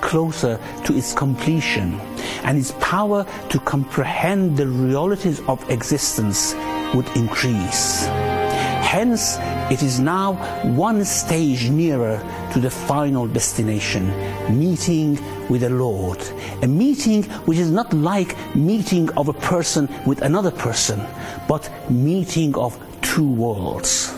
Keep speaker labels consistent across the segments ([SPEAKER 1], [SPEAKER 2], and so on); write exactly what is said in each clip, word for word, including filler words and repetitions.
[SPEAKER 1] closer to its completion, and its power to comprehend the realities of existence would increase. Hence, it is now one stage nearer to the final destination, meeting with the Lord. A meeting which is not like meeting of a person with another person, but meeting of two worlds.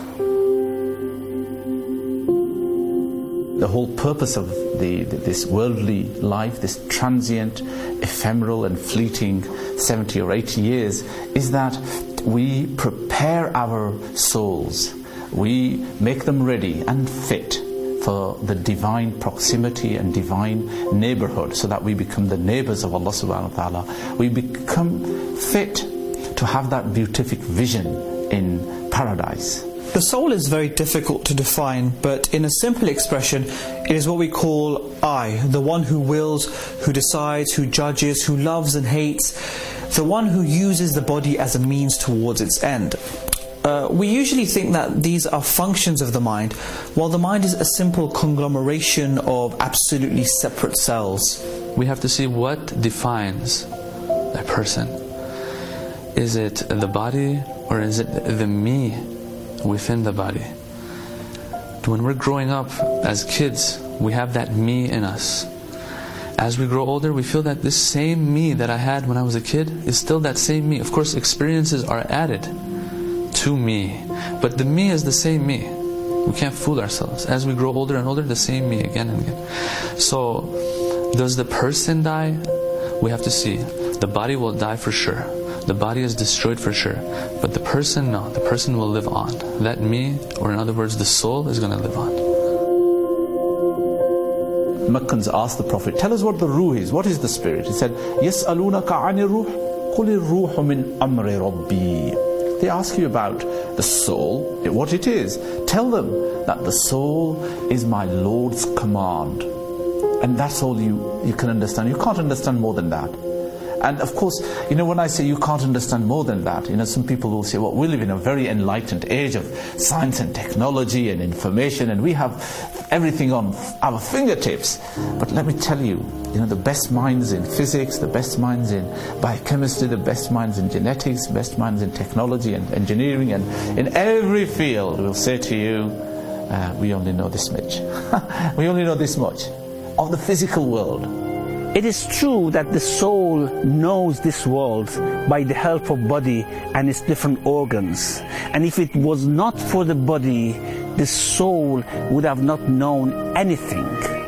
[SPEAKER 2] The whole purpose of the, this worldly life, this transient, ephemeral and fleeting seventy or eighty years, is that we prepare our souls, we make them ready and fit for the divine proximity and divine neighborhood, so that we become the neighbors of Allah subhanahu wa ta'ala. We become fit to have that beatific vision in paradise.
[SPEAKER 3] The soul is very difficult to define, but in a simple expression, it is what we call I, the one who wills, who decides, who judges, who loves and hates, the one who uses the body as a means towards its end. Uh, we usually think that these are functions of the mind, while the mind is a simple conglomeration of absolutely separate cells.
[SPEAKER 4] We have to see what defines a person. Is it the body, or is it the me within the body? When we're growing up as kids, we have that me in us. As we grow older, we feel that this same me that I had when I was a kid is still that same me. Of course, experiences are added to me, but the me is the same me. We can't fool ourselves. As we grow older and older, the same me again and again. So, does the person die? We have to see. The body will die for sure. The body is destroyed for sure. But the person, no. The person will live on. That me, or in other words, the soul, is going to live on.
[SPEAKER 2] Meccans asked the Prophet, tell us what the ruh is. What is the spirit? He said, يَسْأَلُونَكَ عَنِ الرُّوحِ قُلِ الرُّوحُ مِنْ أَمْرِ رَبِّي. They ask you about the soul, what it is. Tell them that the soul is my Lord's command. And that's all you, you can understand. You can't understand more than that. And of course, you know, when I say you can't understand more than that, you know, some people will say, well, we live in a very enlightened age of science and technology and information, and we have everything on our fingertips. But let me tell you, you know, the best minds in physics, the best minds in biochemistry, the best minds in genetics, the best minds in technology and engineering, and in every field will say to you, uh, we only know this much. We only know this much of the physical world.
[SPEAKER 1] It is true that the soul knows this world by the help of body and its different organs. And if it was not for the body, the soul would have not known anything.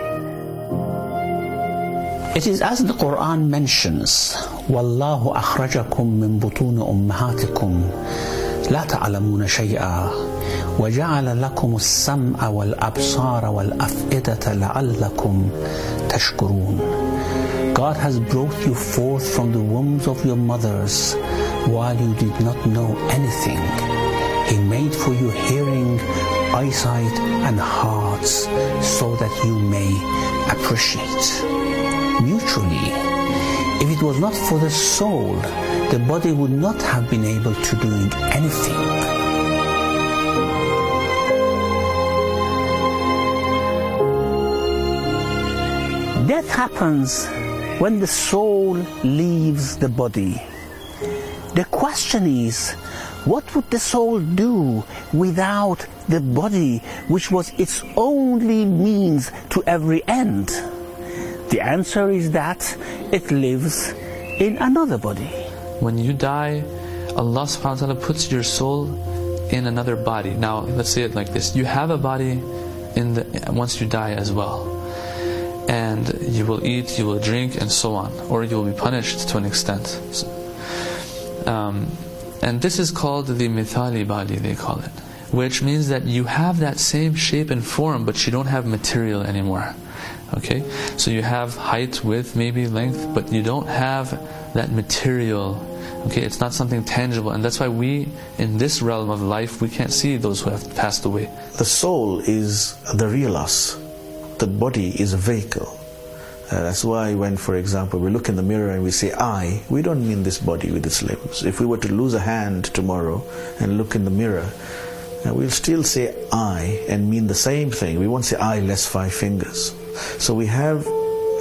[SPEAKER 1] It is as the Quran mentions, وَاللَّهُ أَخْرَجَكُم مِّن بُطُونِ أُمَّهَاتِكُم لَا تَعْلَمُونَ شَيْئًا وَجَعَلَ لَكُمُ السَّمْعَ وَالْأَبْصَارَ وَالْأَفْئِدَةَ لَعَلَّكُمْ تَشْكُرُونَ. God has brought you forth from the wombs of your mothers while you did not know anything. He made for you hearing, eyesight and hearts so that you may appreciate. Mutually, if it was not for the soul, the body would not have been able to do anything. Death happens when the soul leaves the body. The question is, what would the soul do without the body, which was its only means to every end? The answer is that it lives in another body.
[SPEAKER 4] When you die, Allah subhanahu wa ta'ala puts your soul in another body. Now, let's say it like this. You have a body in the once you die as well. And you will eat, you will drink, and so on. Or you will be punished to an extent. So, um, and this is called the mithali body, they call it. Which means that you have that same shape and form, but you don't have material anymore. Okay? So you have height, width, maybe length, but you don't have that material. Okay? It's not something tangible. And that's why we, in this realm of life, we can't see those who have passed away.
[SPEAKER 5] The soul is the real us. The body is a vehicle. Uh, that's why when, for example, we look in the mirror and we say I, we don't mean this body with its limbs. If we were to lose a hand tomorrow and look in the mirror, uh, we'll still say I and mean the same thing. We won't say I less five fingers. So we have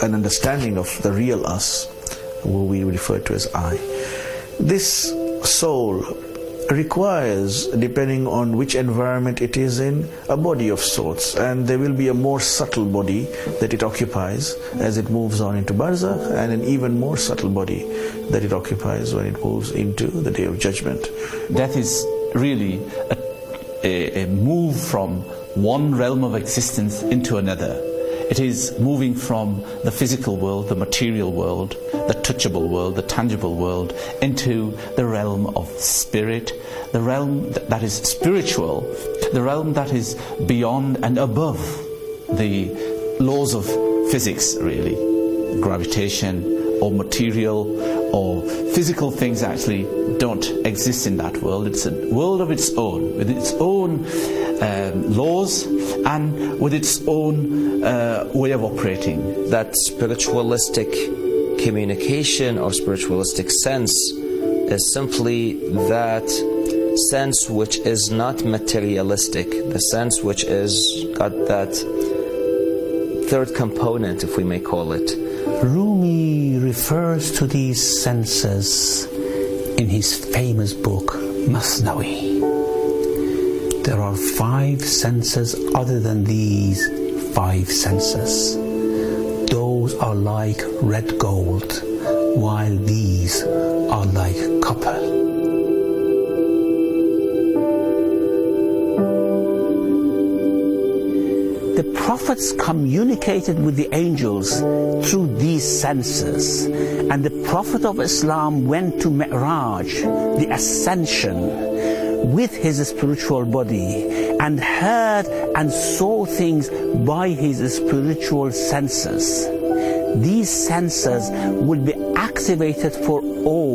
[SPEAKER 5] an understanding of the real us, who we refer to as I. This soul requires, depending on which environment it is in, a body of sorts, and there will be a more subtle body that it occupies as it moves on into barzakh, and an even more subtle body that it occupies when it moves into the Day of Judgment.
[SPEAKER 2] Death is really a, a, a move from one realm of existence into another. It is moving from the physical world, the material world, the touchable world, the tangible world, into the realm of spirit, the realm that is spiritual, the realm that is beyond and above the laws of physics, really. Gravitation or material or physical things actually don't exist in that world. It's a world of its own, with its own um, laws and with its own uh, way of operating.
[SPEAKER 6] That spiritualistic communication or spiritualistic sense is simply that sense which is not materialistic, the sense which is got that third component, if we may call it.
[SPEAKER 1] Rumi refers to these senses in his famous book Masnawi. There are five senses other than these five senses. Those are like red gold, while these are like copper. The prophets communicated with the angels through these senses, and the Prophet of Islam went to Mi'raj, the ascension, with his spiritual body, and heard and saw things by his spiritual senses. These senses will be activated for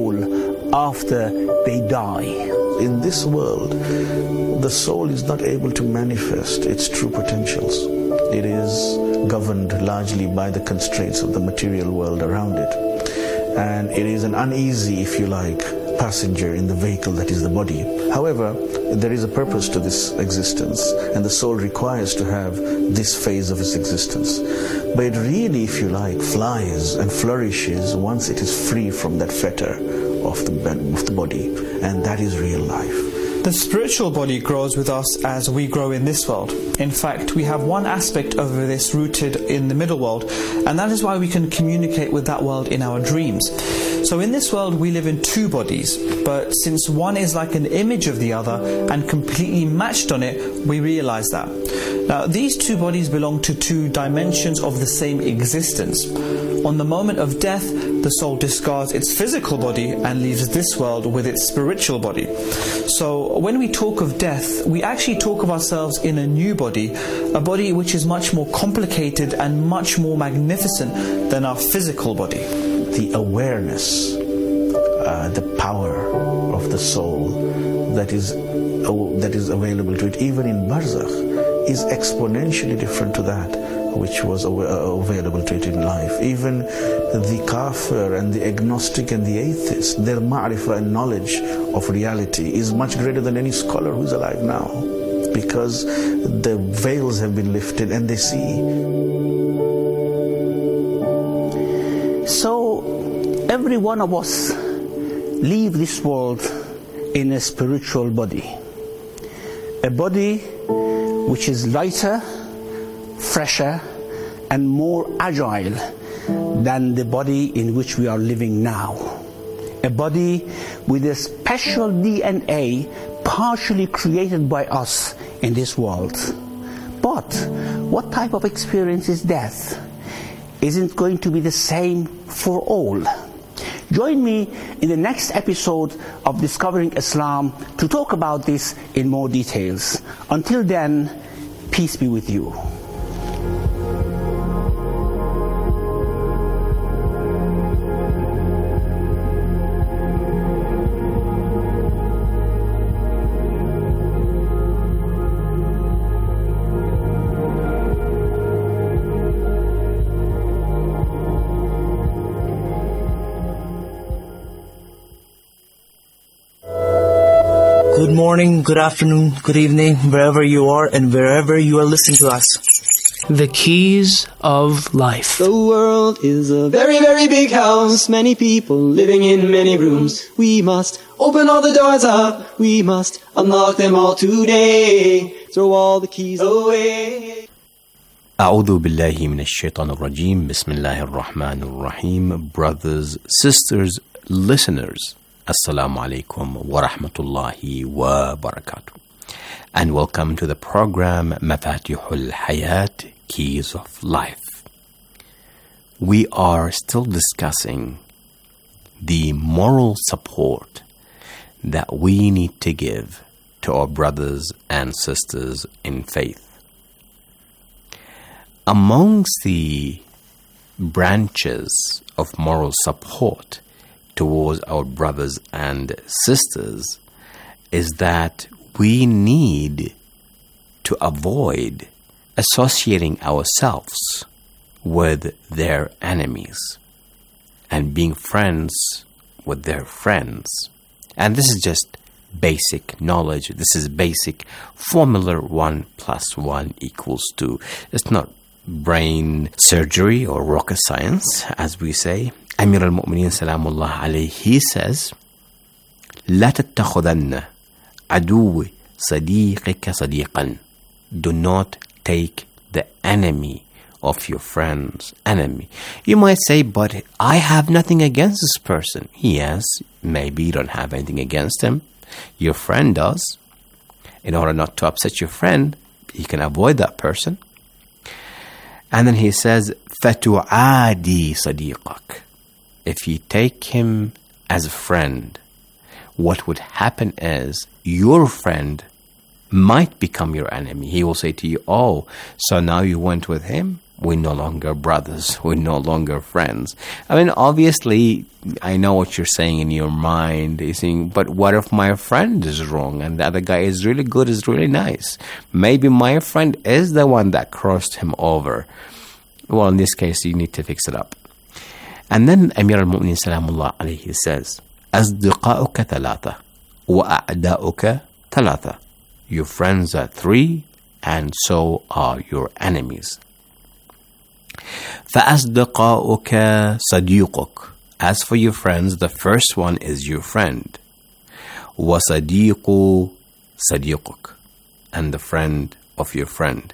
[SPEAKER 1] all after they die.
[SPEAKER 5] In this world, the soul is not able to manifest its true potentials. It is governed largely by the constraints of the material world around it. And it is an uneasy, if you like, passenger in the vehicle that is the body. However, there is a purpose to this existence, and the soul requires to have this phase of its existence. But it really, if you like, flies and flourishes once it is free from that fetter of the, of the body, and that is real life.
[SPEAKER 3] The spiritual body grows with us as we grow in this world. In fact, we have one aspect of this rooted in the middle world, and that is why we can communicate with that world in our dreams. So in this world we live in two bodies, but since one is like an image of the other and completely matched on it, we realize that. Now, these two bodies belong to two dimensions of the same existence. On the moment of death, the soul discards its physical body and leaves this world with its spiritual body. So when we talk of death, we actually talk of ourselves in a new body, a body which is much more complicated and much more magnificent than our physical body.
[SPEAKER 5] The awareness, uh, the power of the soul that is uh, that is available to it, even in barzakh, is exponentially different to that which was aw- uh, available to it in life. Even the kafir and the agnostic and the atheist, their ma'rifah and knowledge of reality is much greater than any scholar who is alive now, because the veils have been lifted and they see.
[SPEAKER 1] So every one of us leave this world in a spiritual body, a body which is lighter, fresher, and more agile than the body in which we are living now. A body with a special D N A partially created by us in this world. But what type of experience is death? Isn't going to be the same for all. Join me in the next episode of Discovering Islam to talk about this in more details. Until then, peace be with you.
[SPEAKER 7] Good morning, good afternoon, good evening, wherever you are and wherever you are listening to us.
[SPEAKER 8] The Keys of Life.
[SPEAKER 9] The world is a very, very big house. Many people living in many rooms. We must open all the doors up. We must unlock them all today. Throw all the keys away.
[SPEAKER 10] أعوذ بالله من الشيطان الرجيم. بسم الله الرحمن الرحيم. Brothers, sisters, listeners, Assalamu alaikum wa rahmatullahi wa barakatuh. And welcome to the program Mafatihul Hayat, Keys of Life. We are still discussing the moral support that we need to give to our brothers and sisters in faith. Amongst the branches of moral support towards our brothers and sisters is that we need to avoid associating ourselves with their enemies and being friends with their friends. And this is just basic knowledge. This is basic formula. One plus one equals two. It's not brain surgery or rocket science, as we say. Amir al-Mu'mineen Salamullah alayhi, he says, لا تتخذن عدو صديقك صديقا. Do not take the enemy of your friend's enemy. You might say, but I have nothing against this person. Yes, maybe you don't have anything against him. Your friend does. In order not to upset your friend, you can avoid that person. And then he says, فَتُعَادِي صَدِيقَك. If you take him as a friend, what would happen is your friend might become your enemy. He will say to you, oh, so now you went with him? We're no longer brothers. We're no longer friends. I mean, obviously, I know what you're saying in your mind. You're saying, but what if my friend is wrong and the other guy is really good, is really nice? Maybe my friend is the one that crossed him over. Well, in this case, you need to fix it up. And then Amir al-Mu'mineen Salamullah alayhi says, أصدقاؤك ثلاثة وأعداؤك ثلاثة. Your friends are three, and so are your enemies. فأصدقاؤك صديقك. As for your friends, the first one is your friend. وصديق صديقك. And the friend of your friend.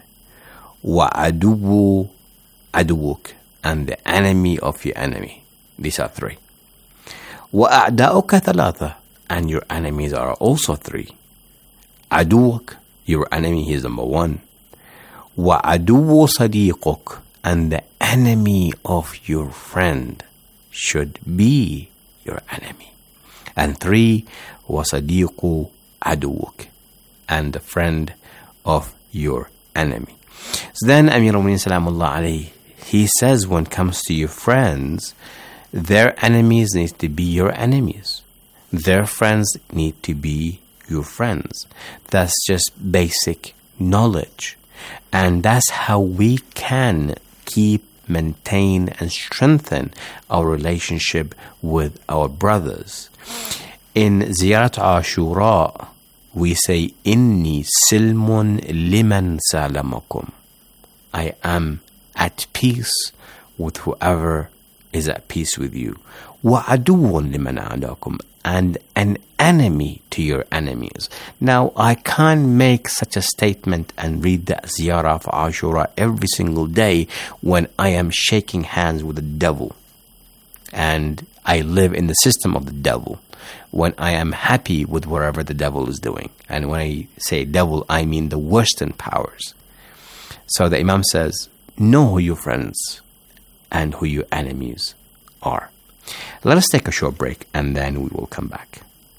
[SPEAKER 10] وعدو عدوك. And the enemy of your enemy. These are three. وأعداؤك ثلاثة. And your enemies are also three. عدوك, your enemy, he is number one. وعدو صديقك. And the enemy of your friend should be your enemy. And three, وصديق عدوك. And the friend of your enemy. So then Amir al-Mu'mineen Salamullah alayhi, he says when it comes to your friends, their enemies need to be your enemies. Their friends need to be your friends. That's just basic knowledge. And that's how we can keep, maintain, and strengthen our relationship with our brothers. In Ziyarat Ashura, we say, Inni silmun liman salamakum. I am at peace with whoever is at peace with you. وَعَدُوٌ لِمَنْ عَدَاكُمْ. And an enemy to your enemies. Now, I can't make such a statement and read the Ziyarah of Ashura every single day when I am shaking hands with the devil. And I live in the system of the devil. When I am happy with whatever the devil is doing. And when I say devil, I mean the Western powers. So the Imam says, know who your friends and who your enemies are. Let us take a short break and then we will come back.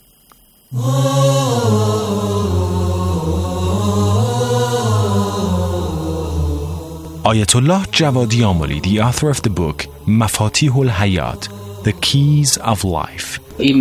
[SPEAKER 11] Ayatollah Javadi Amoli, the author of the book Mafatihul Hayat, The Keys of Life.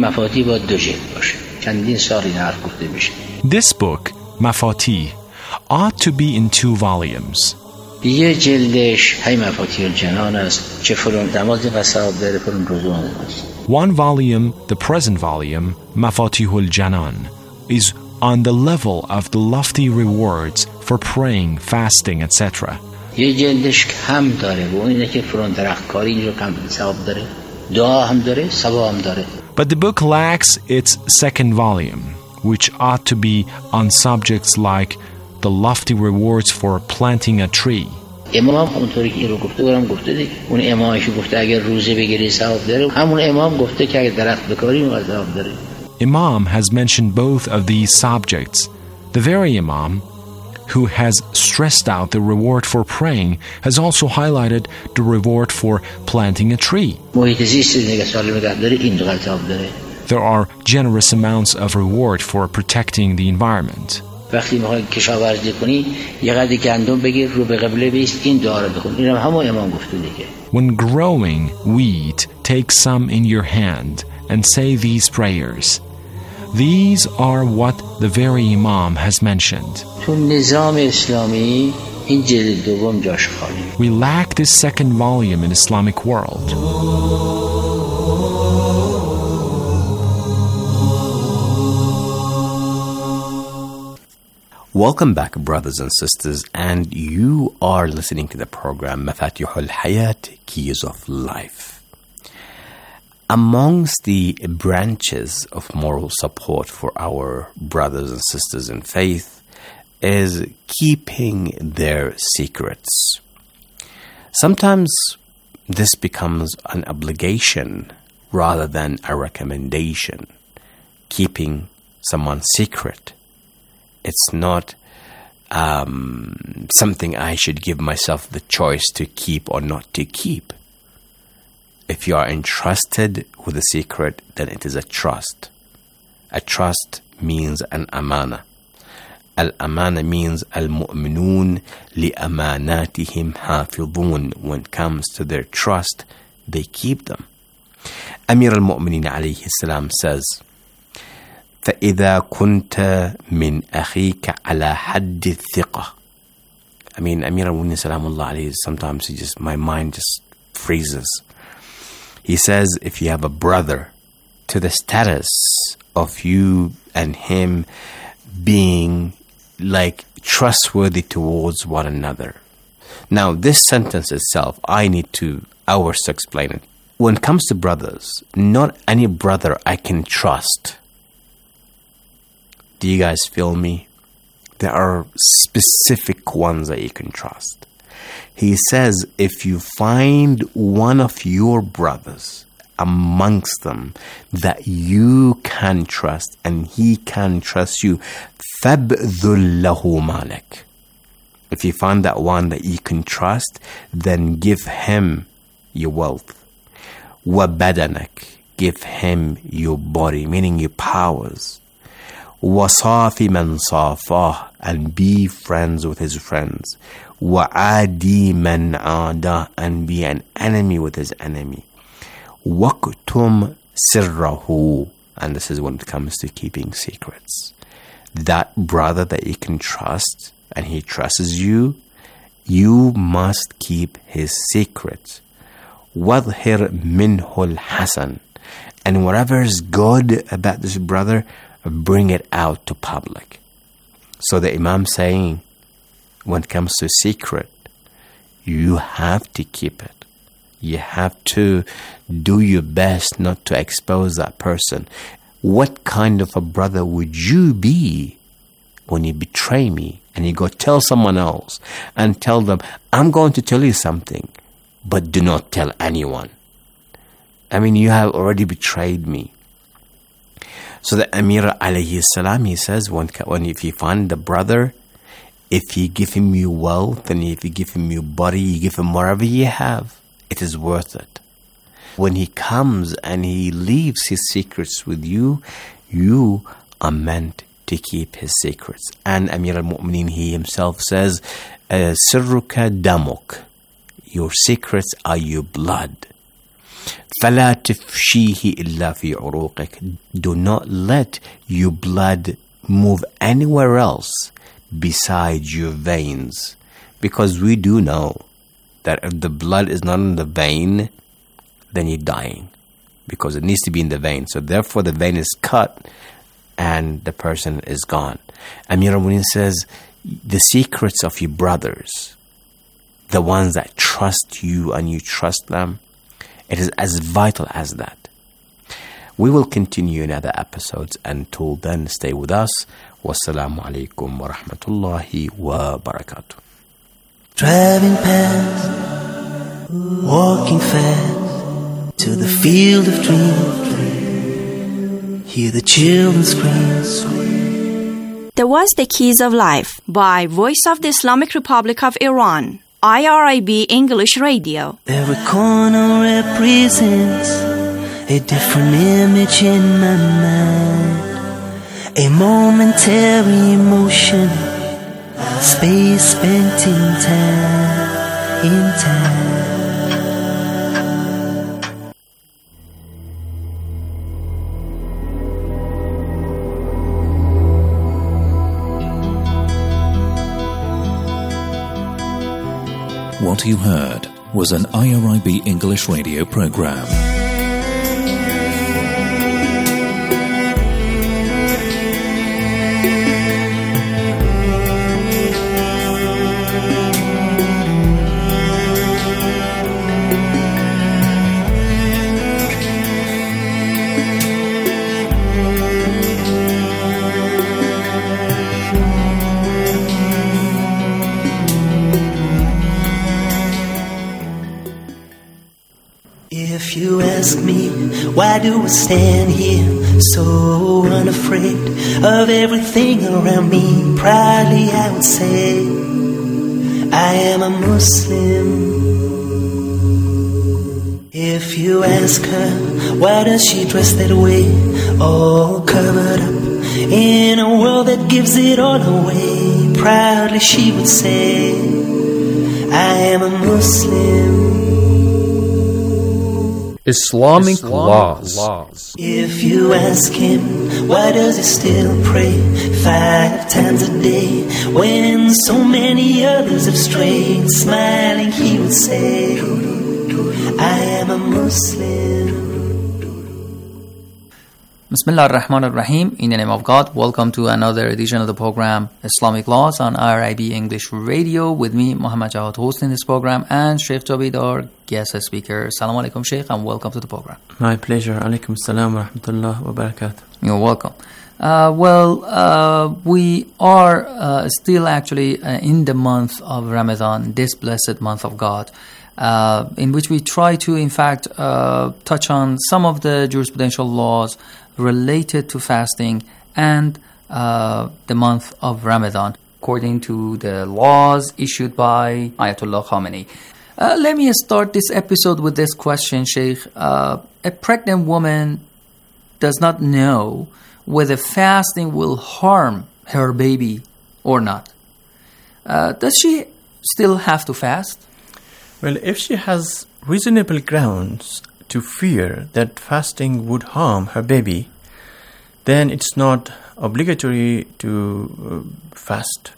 [SPEAKER 11] This book, Mafati, ought to be in two volumes.
[SPEAKER 7] یه جلدش هی مفاتیح الجنان است که فلان دماغ قصاب داره فلان رضوان است.
[SPEAKER 11] One volume, the present volume, Mafatihul Janan, is on the level of the lofty rewards for praying, fasting, et cetera.
[SPEAKER 7] یه جلدش کم داره و اینه که فرون درخت کاری اینجا کم ثواب داره، دعا هم داره، ثواب هم داره.
[SPEAKER 11] But the book lacks its second volume, which ought to be on subjects like the lofty rewards for planting a tree.
[SPEAKER 7] امام هم اونطوری که این رو گفته برام گفته دیگه. اون امامش گفته اگر روزه بگیری ثواب داره، همون امام گفته که اگر درخت بکاری اون ثواب داره.
[SPEAKER 11] Imam has mentioned both of these subjects. The very Imam who has stressed out the reward for praying has also highlighted the reward for planting a tree. There are generous amounts of reward for protecting the environment. When growing wheat, take some in your hand and say these prayers. These are what the very Imam has mentioned. We lack this second volume in Islamic world.
[SPEAKER 10] Welcome back, brothers and sisters, and you are listening to the program Mafatihul Hayat, Keys of Life. Amongst the branches of moral support for our brothers and sisters in faith is keeping their secrets. Sometimes this becomes an obligation rather than a recommendation. Keeping someone's secret. It's not um, something I should give myself the choice to keep or not to keep. If you are entrusted with a secret, then it is a trust. A trust means an amana. Al-amana means al-mu'minun li-amanatihim hafidhun. When it comes to their trust, they keep them. Amir al-Mu'minin alayhi salam says, فَإِذَا كُنْتَ مِنْ أَخِيكَ عَلَى حَدِّ الثِّقَةِ. I mean, Amir al-Mu'minin salamullah alayhi, sometimes he just, my mind just freezes. He says, if you have a brother to the status of you and him being like trustworthy towards one another. Now, this sentence itself, I need to hours to explain it. When it comes to brothers, not any brother I can trust. Do you guys feel me? There are specific ones that you can trust. He says, if you find one of your brothers amongst them that you can trust and he can trust you, فَابْذُلْ لَهُ مَالَكَ. If you find that one that you can trust, then give him your wealth. وَبَدَنَكَ. Give him your body, meaning your powers. وَصَافِ مَنْ صَافَهُ. And be friends with his friends. وَعَادِي مَنْ عَادَهُ. And be an enemy with his enemy. وَاكْتُمْ سِرَّهُ. And this is when it comes to keeping secrets. That brother that you can trust and he trusts you, you must keep his secret. وَظْهِرْ مِنْهُ الْحَسَنِ. And whatever is good about this brother, bring it out to public. So the Imam saying, when it comes to secret, you have to keep it. You have to do your best not to expose that person. What kind of a brother would you be when you betray me and you go tell someone else and tell them, I'm going to tell you something, but do not tell anyone? I mean, you have already betrayed me. So the Amir alayhi salam, he says, when, when if you find the brother, if you give him your wealth and if you give him your body, you give him whatever you have, it is worth it. When he comes and he leaves his secrets with you, you are meant to keep his secrets. And Amir al-Mu'minin, he himself says, Sirruka damuk. Your secrets are your blood. فَلَا تَفْشِيهِ إِلَّا فِي عُرُوقِكَ. Do not let your blood move anywhere else besides your veins. Because we do know that if the blood is not in the vein, then you're dying. Because it needs to be in the vein. So therefore the vein is cut and the person is gone. Amir al-Mu'minin says, the secrets of your brothers, the ones that trust you and you trust them. It is as vital as that. We will continue in other episodes. Until then, stay with us. Wassalamu alaikum wa rahmatullahi wa barakatuh.
[SPEAKER 12] Driving past, walking fast, to the field of dreams, hear the children scream.
[SPEAKER 13] There was The Keys of Life by Voice of the Islamic Republic of Iran, I R I B English Radio.
[SPEAKER 12] Every corner represents a different image in my mind, a momentary emotion, space spent in time, in time.
[SPEAKER 14] What you heard was an I R I B English radio program.
[SPEAKER 12] If you ask me, why do I stand here so unafraid of everything around me? Proudly I would say, I am a Muslim. If you ask her, why does she dress that way, all covered up in a world that gives it all away? Proudly she would say, I am a Muslim.
[SPEAKER 15] Islamic, Islamic laws. laws.
[SPEAKER 12] If you ask him, why does he still pray five times a day when so many others have strayed? Smiling he would say, I am a Muslim.
[SPEAKER 16] Bismillah ar-Rahman ar-Rahim. In the name of God, welcome to another edition of the program Islamic Laws on I R I B English Radio with me, Muhammad Jawad, hosting this program, and Sheikh Jabid, our guest speaker. Assalamu alaikum, Sheikh, and welcome to the program.
[SPEAKER 5] My pleasure. Alaikum salam wa rahmatullah wa barakatuh.
[SPEAKER 16] You're welcome. Uh, well, uh, we are uh, still actually uh, in the month of Ramadan, this blessed month of God, uh, in which we try to, in fact, uh, touch on some of the jurisprudential laws related to fasting and uh, the month of Ramadan, according to the laws issued by Ayatollah Khamenei. Uh, let me start this episode with this question, Sheikh. Uh, a pregnant woman does not know whether fasting will harm her baby or not. Uh, does she still have to fast?
[SPEAKER 5] Well, if she has reasonable grounds to fear that fasting would harm her baby, then it's not obligatory to uh, fast.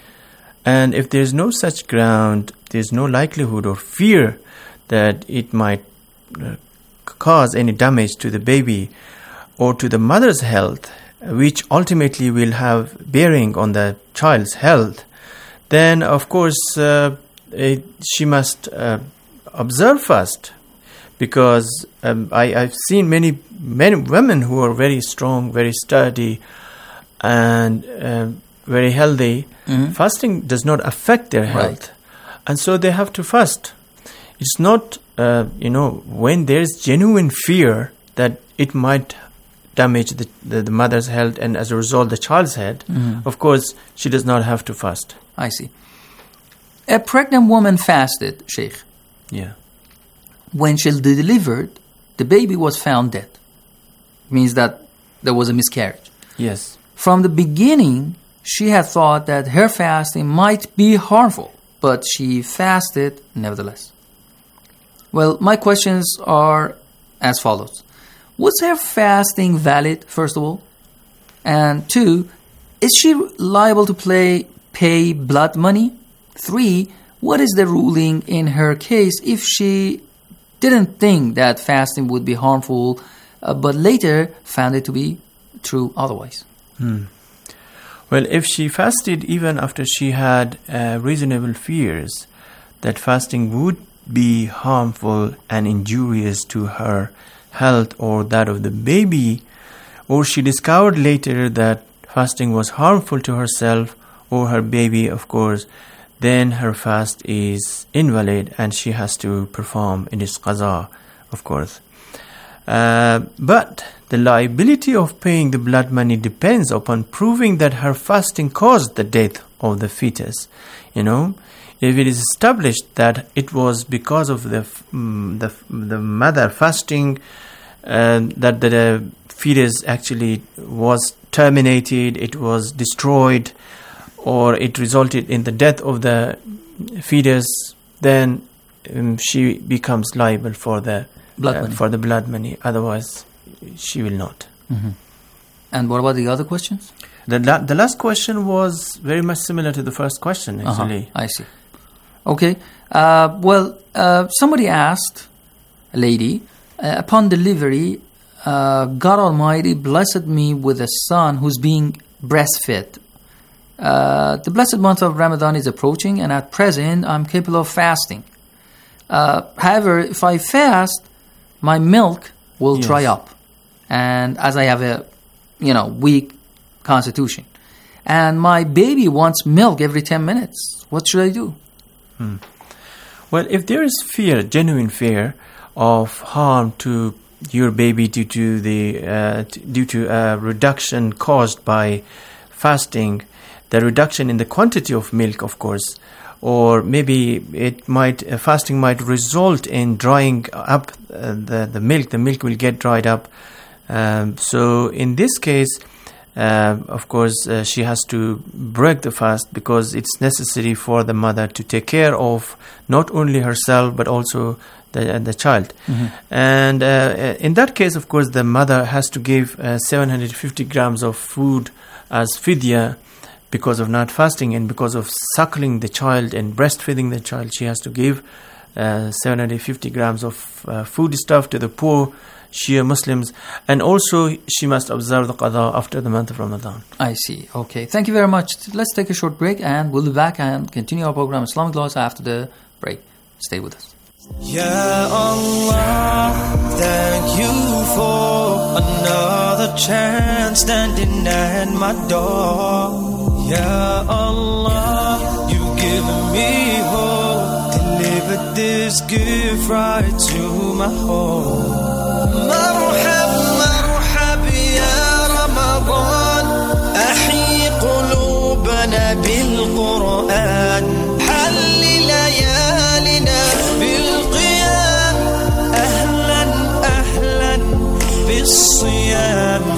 [SPEAKER 5] And if there's no such ground, there's no likelihood or fear that it might uh, cause any damage to the baby or to the mother's health, which ultimately will have bearing on the child's health, then of course uh, it, she must uh, observe fast. Because um, I, I've seen many many women who are very strong, very sturdy, and uh, very healthy. Mm-hmm. Fasting does not affect their health, right. And so they have to fast. It's not, uh, you know, when there's genuine fear that it might damage the, the, the mother's health and as a result the child's health, mm-hmm. Of course she does not have to fast.
[SPEAKER 16] I see. A pregnant woman fasted, Sheikh.
[SPEAKER 5] Yeah.
[SPEAKER 16] When she delivered, the baby was found dead. Means that there was a miscarriage.
[SPEAKER 5] Yes.
[SPEAKER 16] From the beginning, she had thought that her fasting might be harmful, but she fasted nevertheless. Well, my questions are as follows. Was her fasting valid, first of all? And two, is she liable to play, pay blood money? Three, what is the ruling in her case if she didn't think that fasting would be harmful, uh, but later found it to be true otherwise?
[SPEAKER 5] Hmm. Well, if she fasted even after she had uh, reasonable fears
[SPEAKER 17] that fasting would be harmful and injurious to her health or that of the baby, or she discovered later that fasting was harmful to herself or her baby, of course, then her fast is invalid and she has to perform in its qaza, of course. Uh, but the liability of paying the blood money depends upon proving that her fasting caused the death of the fetus. You know, if it is established that it was because of the um, the, the mother fasting uh, that the fetus actually was terminated, it was destroyed, or it resulted in the death of the fetus, then um, she becomes liable for the
[SPEAKER 16] blood
[SPEAKER 17] uh,
[SPEAKER 16] money.
[SPEAKER 17] for the blood money. Otherwise, she will not.
[SPEAKER 16] Mm-hmm. And what about the other questions?
[SPEAKER 17] The la- the last question was very much similar to the first question, actually.
[SPEAKER 16] Uh-huh. I see. Okay. Uh, well, uh, somebody asked, a lady, uh, upon delivery, uh, God Almighty blessed me with a son who's being breastfed. Uh, the blessed month of Ramadan is approaching, and at present, I'm capable of fasting. Uh, however, if I fast, my milk will
[SPEAKER 17] Yes.
[SPEAKER 16] dry up, and as I have a, you know, weak constitution, and my baby wants milk every ten minutes. What should I do?
[SPEAKER 17] Hmm. Well, if there is fear, genuine fear of harm to your baby due to the uh, t- due to a reduction caused by fasting, the reduction in the quantity of milk, of course, or maybe it might uh, fasting might result in drying up uh, the the milk. The milk will get dried up. Um, so in this case, uh, of course, uh, she has to break the fast because it's necessary for the mother to take care of not only herself but also the uh, the child.
[SPEAKER 16] Mm-hmm.
[SPEAKER 17] And uh, in that case, of course, the mother has to give uh, seven hundred fifty grams of food as fidya because of not fasting, and because of suckling the child and breastfeeding the child. She has to give uh, seven hundred fifty grams of uh, food stuff to the poor Shia Muslims, and also she must observe the qada after the month of Ramadan.
[SPEAKER 16] I see. Okay. Thank you very much. Let's take a short break, and we'll be back and continue our program Islamic Laws after the break. Stay with us.
[SPEAKER 12] Ya Allah, thank you for another chance standing at my door. Ya Allah, you've given me hope, delivered this gift right to my home. مرحب مرحب يا رمضان، أحيي قلوبنا بالقرآن، حل ليالنا بالقيام، أهلا أهلا بالصيام.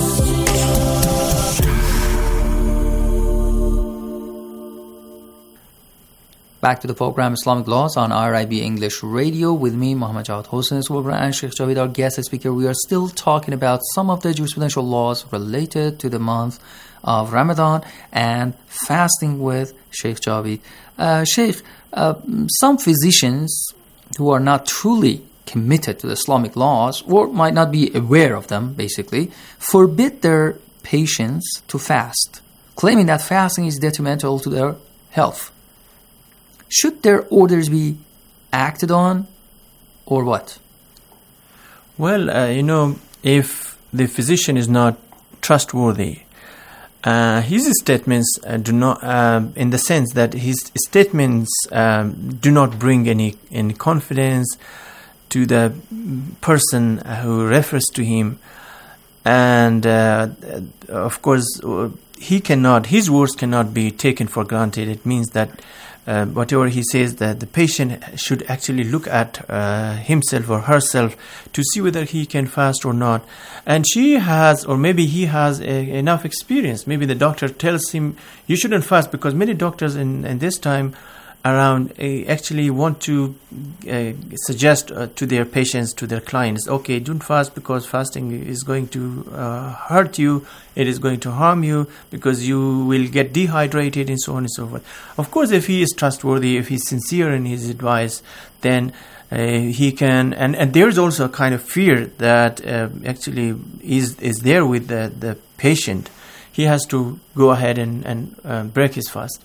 [SPEAKER 16] Back to the program Islamic Laws on R I B English Radio with me, Muhammad Jawad Hossein and Sheikh Javid, our guest speaker. We are still talking about some of the jurisprudential laws related to the month of Ramadan and fasting with Sheikh Javid. Uh, Sheikh, uh, some physicians who are not truly committed to the Islamic laws or might not be aware of them, basically, forbid their patients to fast, claiming that fasting is detrimental to their health. Should their orders be acted on, or what?
[SPEAKER 17] Well, uh, you know, if the physician is not trustworthy, uh, his statements uh, do not, uh, in the sense that his statements um, do not bring any any confidence to the person who refers to him, and uh, of course, he cannot. His words cannot be taken for granted. It means that. Uh, whatever he says, that the patient should actually look at uh, himself or herself to see whether he can fast or not. And she has, or maybe he has a, enough experience. Maybe the doctor tells him, you shouldn't fast, because many doctors in, in this time around uh, actually want to uh, suggest uh, to their patients, to their clients, okay, don't fast because fasting is going to uh, hurt you, it is going to harm you, because you will get dehydrated and so on and so forth. Of course, if he is trustworthy, if he's sincere in his advice, then uh, he can, and, and there's also a kind of fear that uh, actually is is there with the, the patient. He has to go ahead and, and uh, break his fast.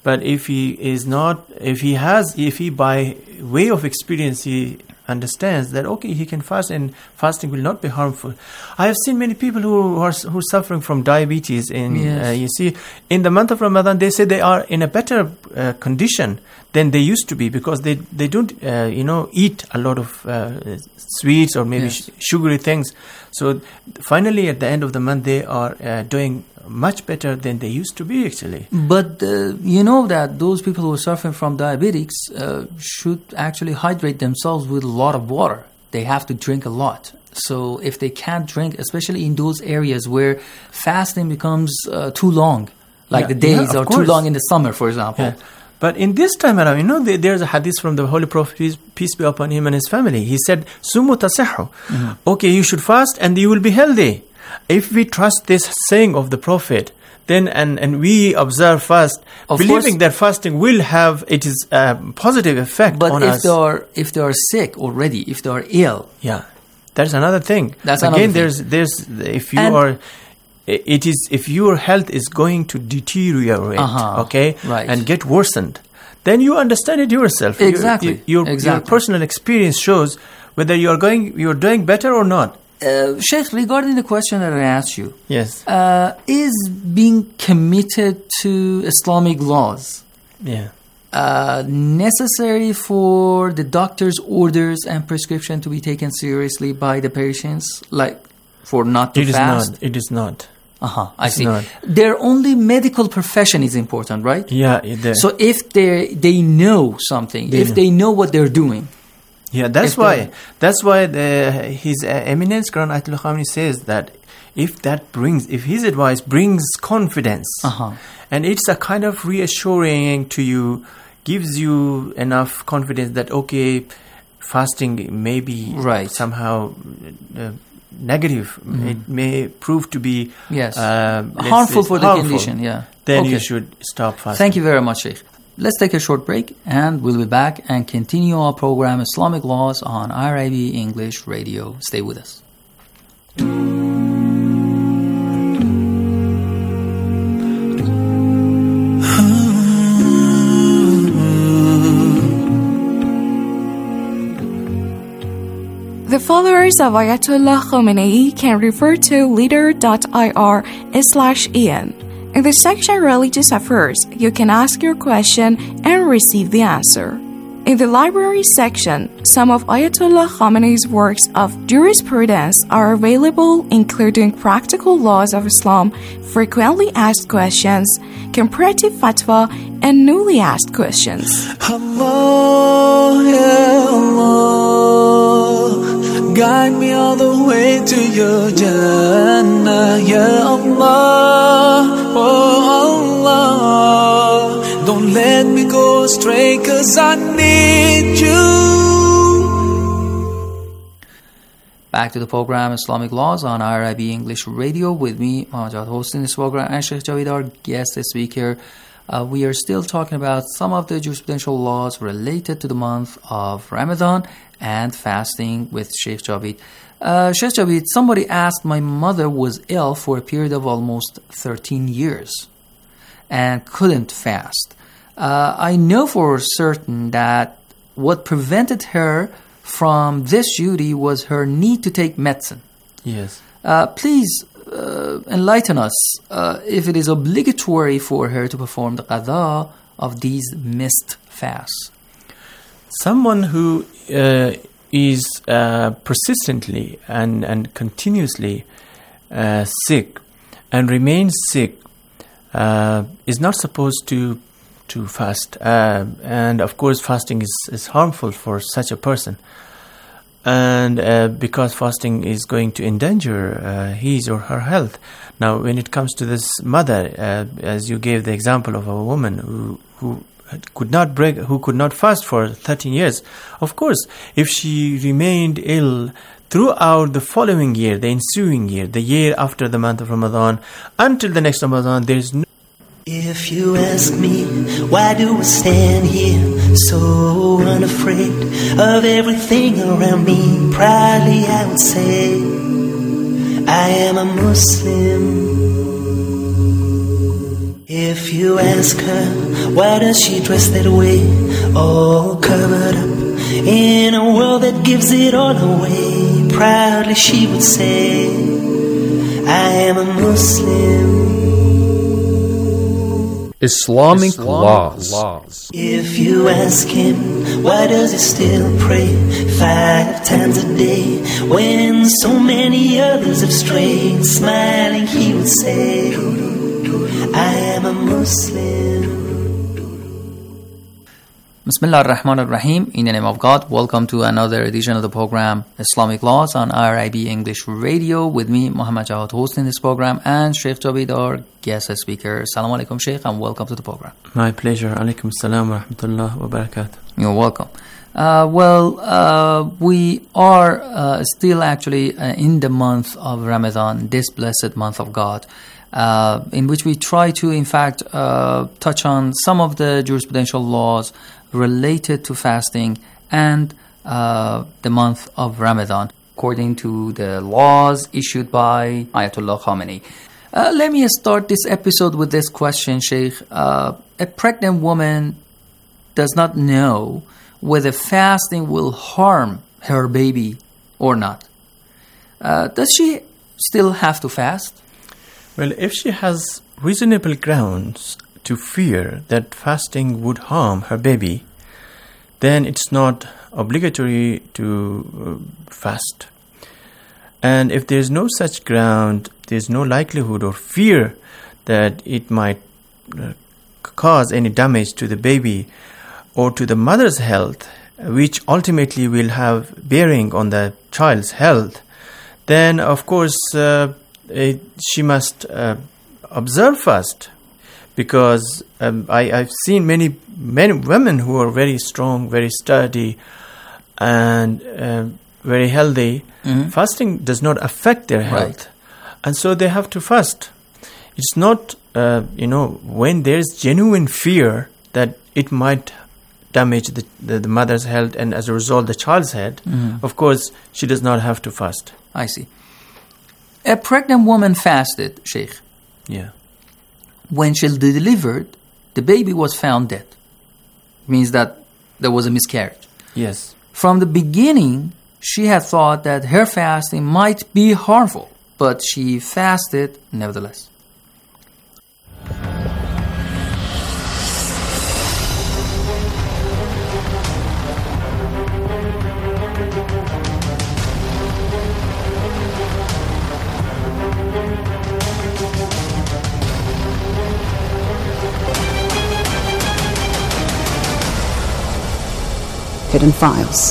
[SPEAKER 17] But if he is not, if he has, if he by way of experience he understands that okay, he can fast and fasting will not be harmful. I have seen many people who are who are suffering from diabetes. In
[SPEAKER 16] Yes.
[SPEAKER 17] uh, you see, in the month of Ramadan, they say they are in a better uh, condition than they used to be because they they don't uh, you know eat a lot of uh, sweets or maybe
[SPEAKER 16] Yes.
[SPEAKER 17] sh- sugary things. So finally, at the end of the month, they are uh, doing much better than they used to be actually.
[SPEAKER 16] But uh, you know that those people who are suffering from diabetics uh, should actually hydrate themselves with a lot of water. They have to drink a lot. So if they can't drink, especially in those areas where fasting becomes uh, too long, like
[SPEAKER 17] Yeah,
[SPEAKER 16] the days
[SPEAKER 17] yeah,
[SPEAKER 16] are
[SPEAKER 17] of
[SPEAKER 16] too
[SPEAKER 17] course.
[SPEAKER 16] long in the summer, for example.
[SPEAKER 17] Yeah. But in this time around, you know, there, there's a hadith from the Holy Prophet, peace, peace be upon him and his family. He said, Sumu tasihhu. Okay, you should fast and you will be healthy. If we trust this saying of the Prophet, then and, and we observe fast,
[SPEAKER 16] Of
[SPEAKER 17] believing
[SPEAKER 16] course.
[SPEAKER 17] that fasting will have it is a positive effect
[SPEAKER 16] But
[SPEAKER 17] on
[SPEAKER 16] if
[SPEAKER 17] us.
[SPEAKER 16] they are if they are sick already, if they are ill,
[SPEAKER 17] Yeah, that's another thing.
[SPEAKER 16] That's
[SPEAKER 17] Again,
[SPEAKER 16] another
[SPEAKER 17] there's there's if you
[SPEAKER 16] And-
[SPEAKER 17] are, it is if your health is going to deteriorate,
[SPEAKER 16] Uh-huh,
[SPEAKER 17] okay,
[SPEAKER 16] right.
[SPEAKER 17] and get worsened, then you understand it yourself. You-
[SPEAKER 16] Exactly,
[SPEAKER 17] you- your, your
[SPEAKER 16] exactly.
[SPEAKER 17] personal experience shows whether you are going, you are doing better or not.
[SPEAKER 16] uh, Sheikh, regarding the question that I asked you,
[SPEAKER 17] Yes.
[SPEAKER 16] uh, is being committed to Islamic laws
[SPEAKER 17] Yeah.
[SPEAKER 16] uh, necessary for the doctor's orders and prescription to be taken seriously by the patients, like for not to
[SPEAKER 17] It is
[SPEAKER 16] fast?
[SPEAKER 17] not. It is not.
[SPEAKER 16] Uh-huh, I
[SPEAKER 17] It's
[SPEAKER 16] see.
[SPEAKER 17] not.
[SPEAKER 16] Their only medical profession is important, right?
[SPEAKER 17] Yeah. it- the-
[SPEAKER 16] So if they they know something,
[SPEAKER 17] They
[SPEAKER 16] if
[SPEAKER 17] know.
[SPEAKER 16] they know what they're doing,
[SPEAKER 17] Yeah, that's
[SPEAKER 16] If
[SPEAKER 17] why.
[SPEAKER 16] the-
[SPEAKER 17] That's why the, His uh, Eminence Quran Ayatollah Khamenei says that if that brings, if his advice brings confidence,
[SPEAKER 16] Uh-huh.
[SPEAKER 17] and it's a kind of reassuring to you, gives you enough confidence that okay, fasting may be
[SPEAKER 16] Right.
[SPEAKER 17] somehow uh, negative.
[SPEAKER 16] Mhm.
[SPEAKER 17] It may prove to be
[SPEAKER 16] Yes.
[SPEAKER 17] uh, let's
[SPEAKER 16] harmful
[SPEAKER 17] say
[SPEAKER 16] for the
[SPEAKER 17] harmful.
[SPEAKER 16] condition, yeah.
[SPEAKER 17] Then
[SPEAKER 16] Okay.
[SPEAKER 17] you should stop fasting.
[SPEAKER 16] Thank you very much, Sheikh. Let's take a short break and we'll be back and continue our program Islamic Laws on I R I B English Radio. Stay with us.
[SPEAKER 18] The followers of Ayatollah Khamenei can refer to leader.ir slash Ian. In the section Religious Affairs, you can ask your question and receive the answer. In the library section, some of Ayatollah Khamenei's works of jurisprudence are available, including Practical Laws of Islam, Frequently Asked Questions, Comparative Fatwa, and Newly Asked Questions.
[SPEAKER 12] Allah, ya Allah, guide me all the way to your Jannah, ya Allah, oh Allah, don't let me go astray, cause I need you.
[SPEAKER 16] Back to the program Islamic Laws on I R I B English Radio with me, Mahajad, hosting this program, and Sheikh Javid, our guest speaker. Uh, we are still talking about some of the jurisprudential laws related to the month of Ramadan and fasting with Sheikh Javid. Uh, Sheikh Javid, somebody asked, my mother was ill for a period of almost thirteen years and couldn't fast. Uh, I know for certain that what prevented her from this duty was her need to take medicine.
[SPEAKER 17] Yes.
[SPEAKER 16] Uh, please uh, enlighten us uh, if it is obligatory for her to perform the qada of these missed fasts.
[SPEAKER 17] Someone who uh, is uh, persistently and, and continuously uh, sick and remains sick uh, is not supposed to to fast. Uh, and of course, fasting is, is harmful for such a person. And uh, because fasting is going to endanger uh, his or her health. Now, when it comes to this mother, uh, as you gave the example of a woman who who could not break, who could not fast for thirteen years, of course, if she remained ill throughout the following year, the ensuing year, the year after the month of Ramadan, until the next Ramadan, there is no.
[SPEAKER 12] If you ask me, why do I stand here so unafraid of everything around me? Proudly I would say, I am a Muslim. If you ask her, why does she dress that way, all covered up, in a world that gives it all away, proudly she would say, I am a Muslim.
[SPEAKER 15] Islamic, Islamic laws.
[SPEAKER 12] laws. If you ask him, why does he still pray five times a day, when so many others have strayed, smiling he would say, I am a Muslim.
[SPEAKER 16] Bismillah ar-Rahman ar-Rahim. In the name of God, welcome to another edition of the program Islamic Laws on I R I B English Radio with me, Muhammad Jawad, hosting this program, and Sheikh Jabid, our guest speaker. Assalamu alaikum, Sheikh, and welcome to the program.
[SPEAKER 17] My pleasure. Alaikum salam wa rahmatullah wa barakatuh.
[SPEAKER 16] You're welcome. Uh, well, uh, we are uh, still actually uh, in the month of Ramadan, this blessed month of God, uh, in which we try to, in fact, uh, touch on some of the jurisprudential laws related to fasting and uh, the month of Ramadan, according to the laws issued by Ayatollah Khamenei. Uh, let me start this episode with this question, Sheikh. Uh, a pregnant woman does not know whether fasting will harm her baby or not. Uh, does she still have to fast?
[SPEAKER 17] Well, if she has reasonable grounds to fear that fasting would harm her baby, then it's not obligatory to uh, fast. And if there's no such ground, there's no likelihood or fear that it might uh, cause any damage to the baby or to the mother's health, which ultimately will have bearing on the child's health, then of course uh, it, she must uh, observe fast. Because um, I, I've seen many many women who are very strong, very sturdy, and uh, very healthy. Mm-hmm. Fasting does not affect their health, right. And so they have to fast. It's not, uh, you know, when there's genuine fear that it might damage the, the, the mother's health and as a result the child's health, mm-hmm. Of course she does not have to fast.
[SPEAKER 16] I see. A pregnant woman fasted, Sheikh.
[SPEAKER 17] Yeah.
[SPEAKER 16] When she delivered, the baby was found dead. It means that there was a miscarriage.
[SPEAKER 17] Yes.
[SPEAKER 16] From the beginning, she had thought that her fasting might be harmful, but she fasted nevertheless.
[SPEAKER 19] Hidden Files.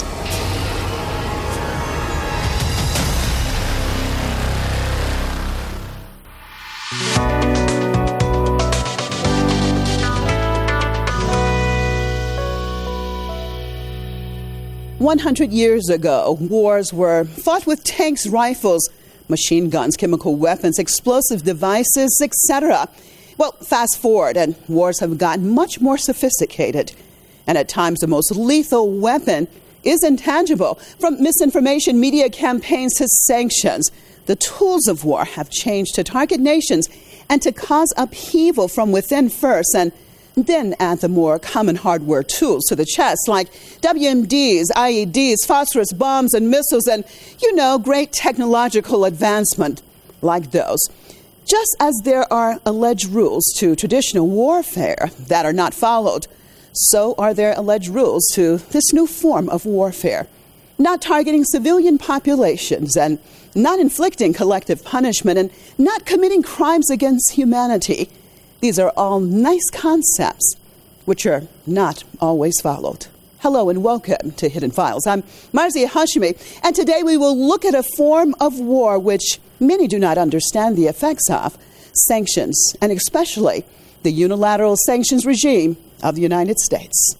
[SPEAKER 19] One hundred years ago, wars were fought with tanks, rifles, machine guns, chemical weapons, explosive devices, et cetera. Well, fast forward, and wars have gotten much more sophisticated. And at times, the most lethal weapon is intangible. From misinformation media campaigns to sanctions, the tools of war have changed to target nations and to cause upheaval from within first, and then add the more common hardware tools to the chest, like W M Ds, I E Ds, phosphorus bombs, and missiles, and, you know, great technological advancement like those. Just as there are alleged rules to traditional warfare that are not followed, so are there alleged rules to this new form of warfare, not targeting civilian populations and not inflicting collective punishment and not committing crimes against humanity. These are all nice concepts, which are not always followed. Hello and welcome to Hidden Files. I'm Marzia Hashimi, and today we will look at a form of war which many do not understand the effects of, sanctions, and especially the unilateral sanctions regime of the United States.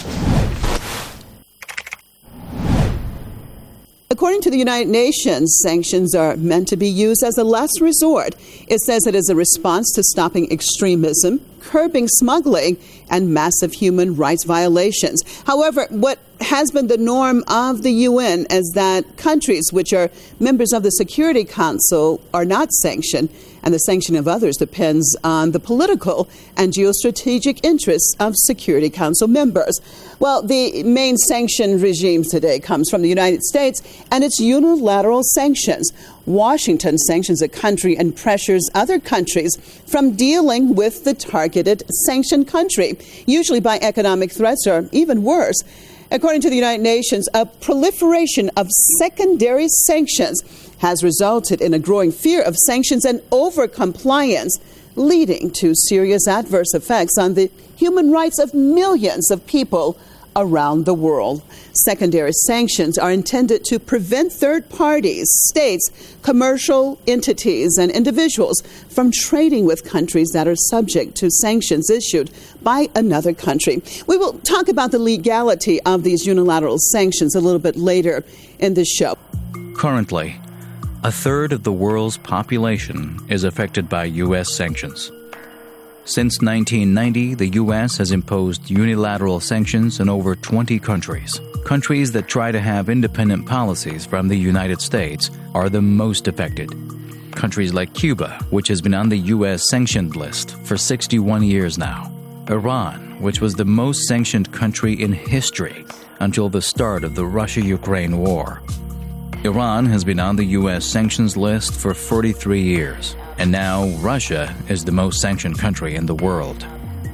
[SPEAKER 19] According to the United Nations, sanctions are meant to be used as a last resort. It says it is a response to stopping extremism, curbing smuggling, and massive human rights violations. However, what has been the norm of the U N, as that countries which are members of the Security Council are not sanctioned, and the sanction of others depends on the political and geostrategic interests of Security Council members. Well, the main sanction regime today comes from the United States, and it's unilateral sanctions. Washington sanctions a country and pressures other countries from dealing with the targeted sanctioned country, usually by economic threats or even worse. According to the United Nations, a proliferation of secondary sanctions has resulted in a growing fear of sanctions and over-compliance, leading to serious adverse effects on the human rights of millions of people around the world. Secondary sanctions are intended to prevent third parties, states, commercial entities, and individuals from trading with countries that are subject to sanctions issued by another country. We will talk about the legality of these unilateral sanctions a little bit later in this show.
[SPEAKER 14] Currently, a third of the world's population is affected by U S sanctions. Since nineteen ninety, the U S has imposed unilateral sanctions in over twenty countries. Countries that try to have independent policies from the United States are the most affected. Countries like Cuba, which has been on the U S sanctioned list for sixty-one years now. Iran, which was the most sanctioned country in history until the start of the Russia-Ukraine war. Iran has been on the U S sanctions list for forty-three years. And now Russia is the most sanctioned country in the world.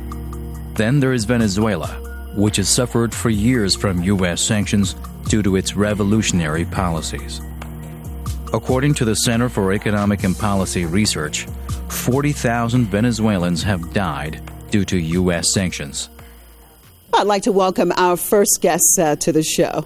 [SPEAKER 14] Then there is Venezuela, which has suffered for years from U S sanctions due to its revolutionary policies. According to the Center for Economic and Policy Research, forty thousand Venezuelans have died due to U S sanctions.
[SPEAKER 19] I'd like to welcome our first guest uh, to the show.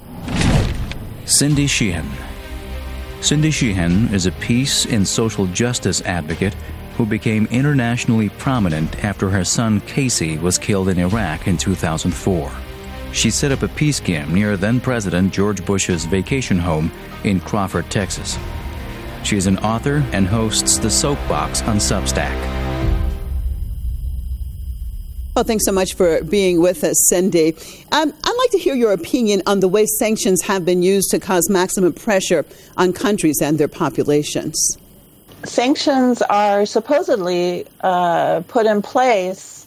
[SPEAKER 14] Cindy Sheehan. Cindy Sheehan is a peace and social justice advocate who became internationally prominent after her son Casey was killed in Iraq in two thousand four. She set up a peace camp near then-President George Bush's vacation home in Crawford, Texas. She is an author and hosts the Soapbox on Substack.
[SPEAKER 19] Well, thanks so much for being with us, Cindy. Um, I'd like to hear your opinion on the way sanctions have been used to cause maximum pressure on countries and their populations.
[SPEAKER 20] Sanctions are supposedly uh, put in place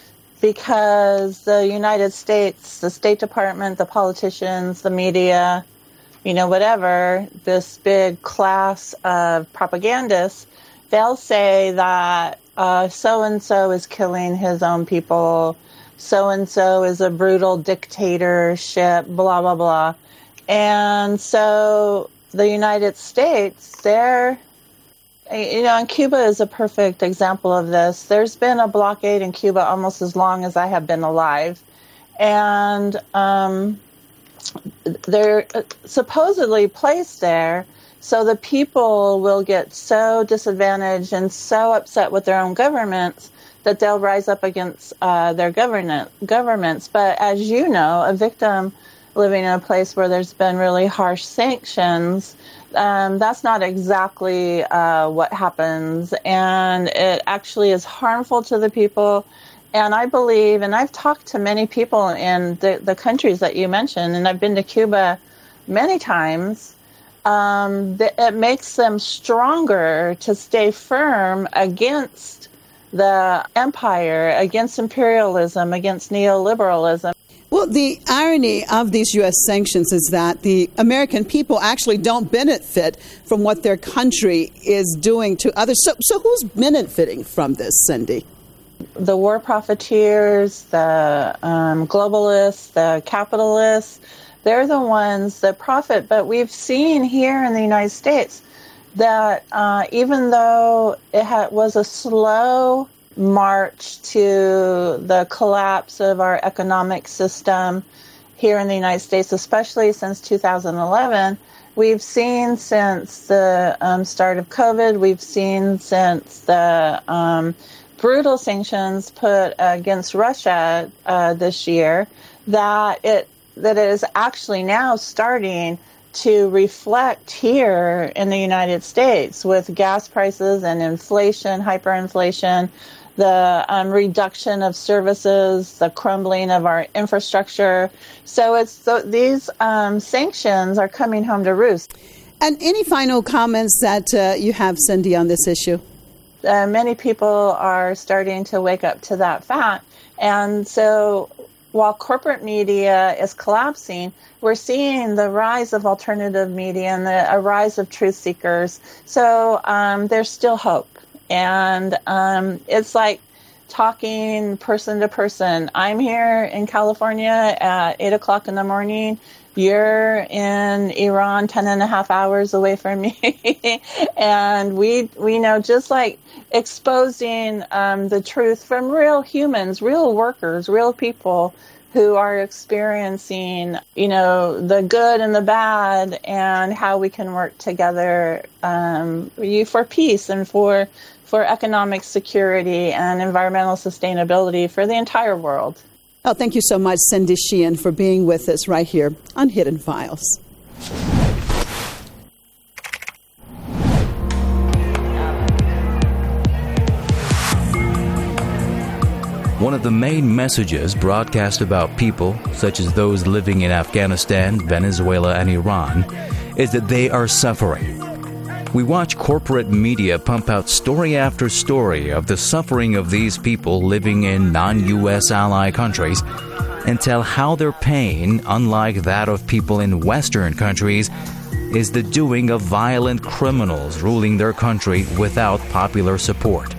[SPEAKER 20] because the United States, the State Department, the politicians, the media, you know, whatever, this big class of propagandists, they'll say that Uh, so-and-so is killing his own people, so-and-so is a brutal dictatorship, blah, blah, blah. And so the United States, they're, you know, and Cuba is a perfect example of this. There's been a blockade in Cuba almost as long as I have been alive. And um, they're supposedly placed there so the people will get so disadvantaged and so upset with their own governments that they'll rise up against uh, their government, governments. But as you know, a victim living in a place where there's been really harsh sanctions, um, that's not exactly uh, what happens. And it actually is harmful to the people. And I believe, and I've talked to many people in the, the countries that you mentioned, and I've been to Cuba many times, Um, that it makes them stronger to stay firm against the empire, against imperialism, against neoliberalism.
[SPEAKER 19] Well, the irony of these U S sanctions is that the American people actually don't benefit from what their country is doing to others. So, so who's benefiting from this, Cindy?
[SPEAKER 20] The war profiteers, the um, globalists, the capitalists. They're the ones that profit. But we've seen here in the United States that uh, even though it ha- was a slow march to the collapse of our economic system here in the United States, especially since two thousand eleven, we've seen since the um, start of COVID, we've seen since the um, brutal sanctions put against Russia uh, this year, that it that it is actually now starting to reflect here in the United States with gas prices and inflation, hyperinflation, the um, reduction of services, the crumbling of our infrastructure. So it's so these um, sanctions are coming home to roost.
[SPEAKER 19] And any final comments that uh, you have, Cindy, on this issue?
[SPEAKER 20] Uh, many people are starting to wake up to that fact. And so while corporate media is collapsing, we're seeing the rise of alternative media and the a rise of truth seekers. So um, there's still hope. And um, it's like talking person to person. I'm here in California at eight o'clock in the morning. You're in Iran ten and a half hours away from me. And we we know, just like exposing um, the truth from real humans, real workers, real people who are experiencing, you know, the good and the bad, and how we can work together um, for peace and for for economic security and environmental sustainability for the entire world.
[SPEAKER 19] Oh, thank you so much, Cindy Sheehan, for being with us right here on Hidden Files.
[SPEAKER 14] One of the main messages broadcast about people, such as those living in Afghanistan, Venezuela, and Iran, is that they are suffering. We watch corporate media pump out story after story of the suffering of these people living in non-U S ally countries and tell how their pain, unlike that of people in Western countries, is the doing of violent criminals ruling their country without popular support.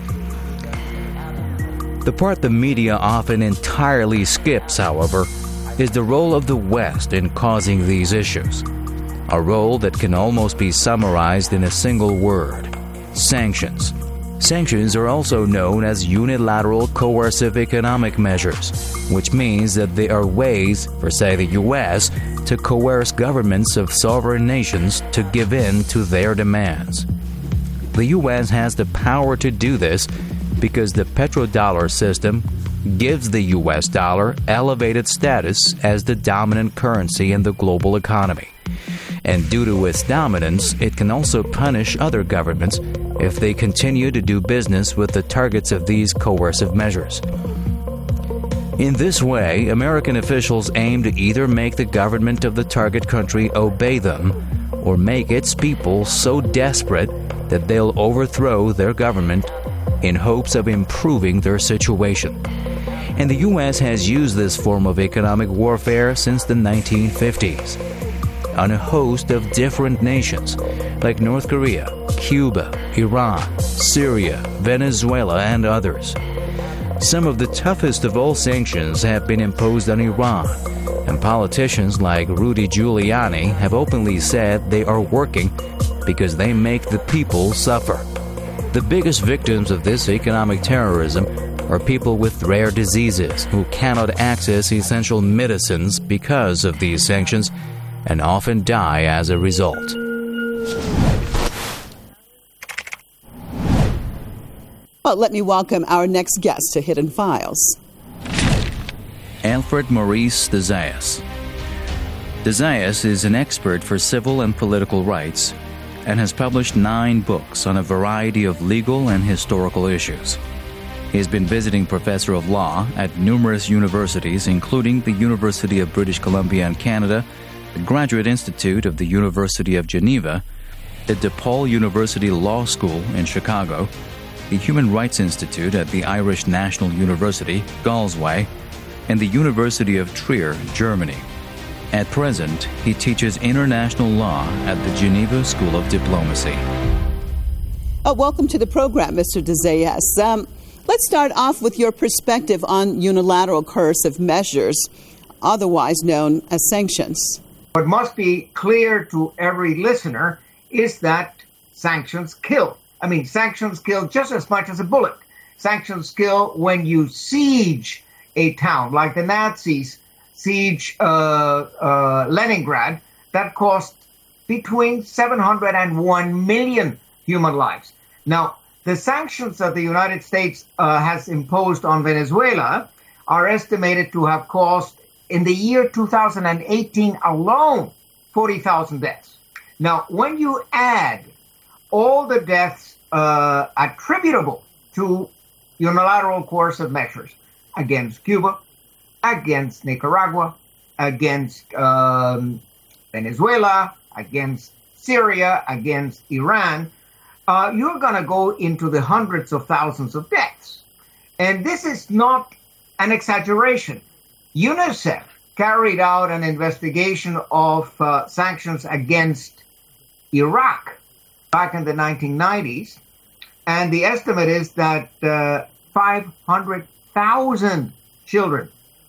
[SPEAKER 14] The part the media often entirely skips, however, is the role of the West in causing these issues. A role that can almost be summarized in a single word: sanctions. Sanctions are also known as unilateral coercive economic measures, which means that they are ways for, say, the U S to coerce governments of sovereign nations to give in to their demands. The U S has the power to do this because the petrodollar system gives the U S dollar elevated status as the dominant currency in the global economy. And due to its dominance, it can also punish other governments if they continue to do business with the targets of these coercive measures. In this way, American officials aim to either make the government of the target country obey them, or make its people so desperate that they'll overthrow their government in hopes of improving their situation. And the U S has used this form of economic warfare since the nineteen fifties. On a host of different nations like North Korea, Cuba, Iran, Syria, Venezuela, and others. Some of the toughest of all sanctions have been imposed on Iran, and politicians like Rudy Giuliani have openly said they are working because they make the people suffer. The biggest victims of this economic terrorism are people with rare diseases who cannot access essential medicines because of these sanctions and often die as a result.
[SPEAKER 19] Well, let me welcome our next guest to Hidden Files.
[SPEAKER 14] Alfred Maurice de Zayas. De Zayas is an expert for civil and political rights and has published nine books on a variety of legal and historical issues. He has been visiting professor of law at numerous universities, including the University of British Columbia in Canada, the Graduate Institute of the University of Geneva, the DePaul University Law School in Chicago, the Human Rights Institute at the Irish National University, Galway, and the University of Trier, Germany. At present, he teaches international law at the Geneva School of Diplomacy.
[SPEAKER 19] Oh, welcome to the program, Mister de Zayas. Um, let's start off with your perspective on unilateral coercive measures, otherwise known as sanctions.
[SPEAKER 21] What must be clear to every listener is that sanctions kill. I mean, sanctions kill just as much as a bullet. Sanctions kill when you siege a town, like the Nazis siege uh, uh, Leningrad. That cost between seven hundred and one million human lives. Now, the sanctions that the United States uh, has imposed on Venezuela are estimated to have cost, in the year two thousand eighteen alone, forty thousand deaths. Now, when you add all the deaths uh, attributable to unilateral coercive measures against Cuba, against Nicaragua, against um, Venezuela, against Syria, against Iran, uh, you're going to go into the hundreds of thousands of deaths. And this is not an exaggeration. UNICEF carried out an investigation of uh, sanctions against Iraq back in the nineteen nineties, and the estimate is that uh, five hundred thousand children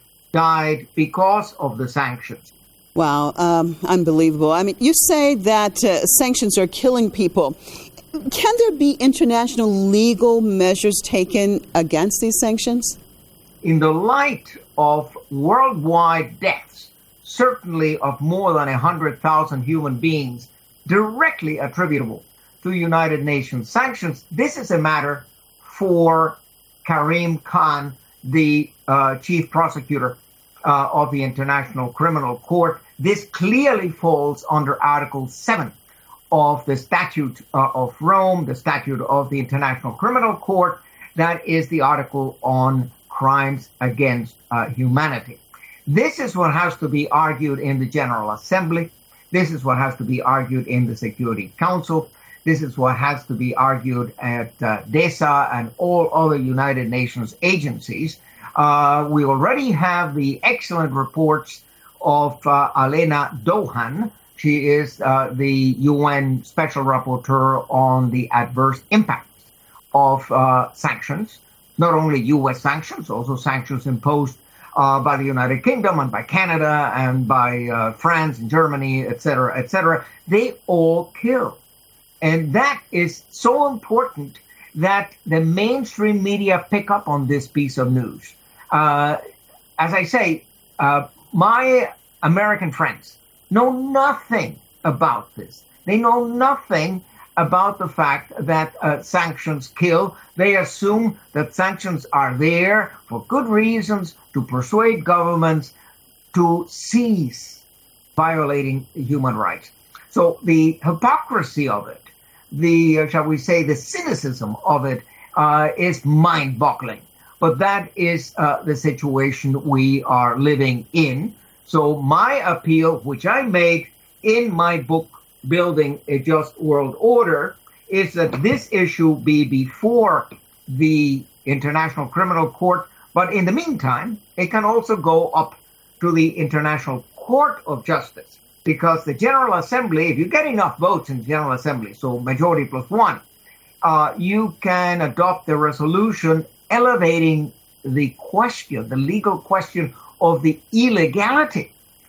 [SPEAKER 21] died because of the sanctions.
[SPEAKER 19] Wow, um, unbelievable. I mean, you say that uh, sanctions are killing people. Can there be international legal measures taken against these sanctions?
[SPEAKER 21] In the light of worldwide deaths, certainly of more than one hundred thousand human beings directly attributable to United Nations sanctions, this is a matter for Karim Khan, the uh, chief prosecutor uh, of the International Criminal Court. This clearly falls under Article seven of the Statute uh, of Rome, the Statute of the International Criminal Court. That is the article on crimes against uh, humanity. This is what has to be argued in the General Assembly. This is what has to be argued in the Security Council. This is what has to be argued at uh, DESA and all other United Nations agencies. Uh, we already have the excellent reports of uh, Alena Dohan. She is uh, the U N Special Rapporteur on the adverse impacts of uh, sanctions, not only U S sanctions, also sanctions imposed uh, by the United Kingdom and by Canada and by uh, France and Germany, et cetera, et cetera. They all kill. And that is so important that the mainstream media pick up on this piece of news. Uh, as I say, uh, my American friends know nothing about this. They know nothing about the fact that uh, sanctions kill. They assume that sanctions are there for good reasons to persuade governments to cease violating human rights. So the hypocrisy of it, the, uh, shall we say, the cynicism of it uh, is mind-boggling. But that is uh, the situation we are living in. So my appeal, which I made in my book, Building a Just World Order, is that this issue be before the International Criminal Court. But in the meantime, it can also go up to the International Court of Justice, because the General Assembly, if you get enough votes in the General Assembly, so majority plus one, uh, you can adopt a resolution elevating the question, the legal question of the illegality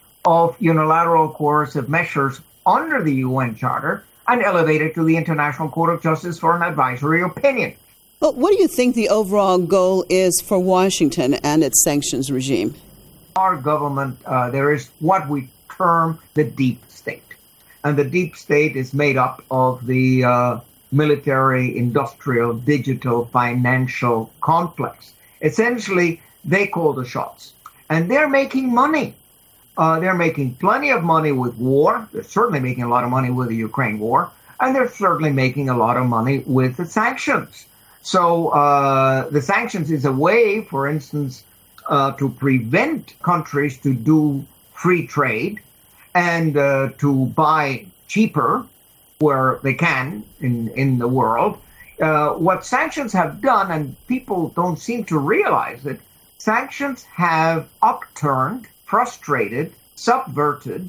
[SPEAKER 21] of unilateral coercive measures under the U N Charter and elevate it to the International Court of Justice for an advisory opinion.
[SPEAKER 19] Well, what do you think the overall goal is for Washington and its sanctions regime?
[SPEAKER 21] Our government, uh, there is what we term the deep state. And the deep state is made up of the uh, military, industrial, digital, financial complex. Essentially, they call the shots. And they're making money. Uh, they're making plenty of money with war. They're certainly making a lot of money with the Ukraine war. And they're certainly making a lot of money with the sanctions. So uh, the sanctions is a way, for instance, uh, to prevent countries to do free trade and uh, to buy cheaper where they can in, in the world. Uh, what sanctions have done, and people don't seem to realize it, sanctions have upturned, frustrated, subverted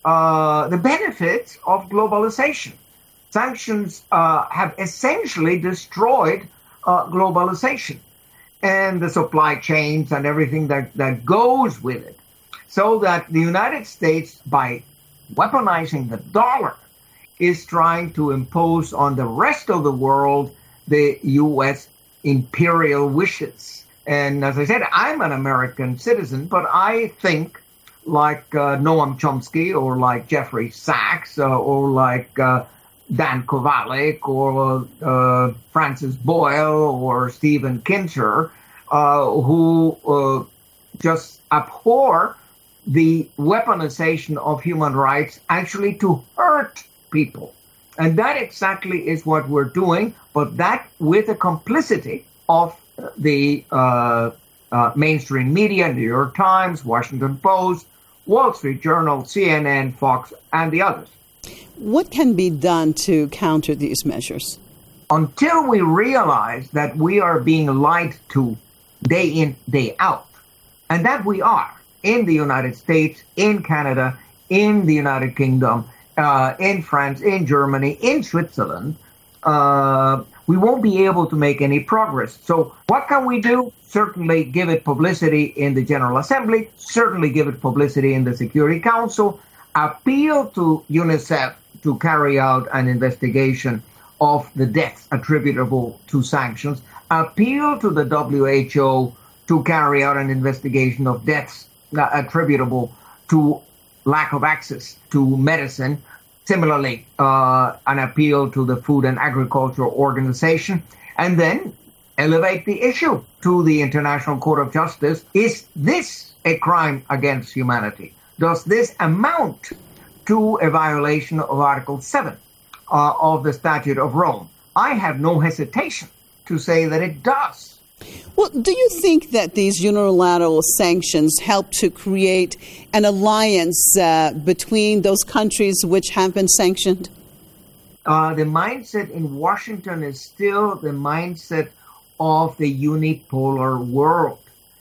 [SPEAKER 21] uh, the benefits of globalization. Sanctions uh, have essentially destroyed uh, globalization and the supply chains and everything that, that goes with it. So that the United States, by weaponizing the dollar, is trying to impose on the rest of the world the U S imperial wishes. And as I said, I'm an American citizen, but I think like uh, Noam Chomsky or like Jeffrey Sachs uh, or like uh, Dan Kovalik or uh, Francis Boyle or Stephen Kinzer, uh, who uh, just abhor the weaponization of human rights actually to hurt people. And that exactly is what we're doing, but that with the complicity of the uh, uh, mainstream media, New York Times, Washington Post, Wall Street Journal, C N N, Fox, and the others.
[SPEAKER 19] What can be done to counter these measures?
[SPEAKER 21] Until we realize that we are being lied to day in, day out, and that we are in the United States, in Canada, in the United Kingdom, uh, in France, in Germany, in Switzerland, uh, we won't be able to make any progress. So what can we do? Certainly give it publicity in the General Assembly, certainly give it publicity in the Security Council, appeal to UNICEF to carry out an investigation of the deaths attributable to sanctions, appeal to the W H O to carry out an investigation of deaths uh, attributable to lack of access to medicine. Similarly, uh, an appeal to the Food and Agriculture Organization, and then elevate the issue to the International Court of Justice. Is this a crime against humanity? Does this amount to a violation of Article seven uh, of the Statute of Rome? I have no hesitation to say that it does.
[SPEAKER 19] Well, do you think that these unilateral sanctions help to create an alliance uh, between those countries which have been sanctioned?
[SPEAKER 21] Uh, the mindset in Washington is still the mindset of the unipolar world.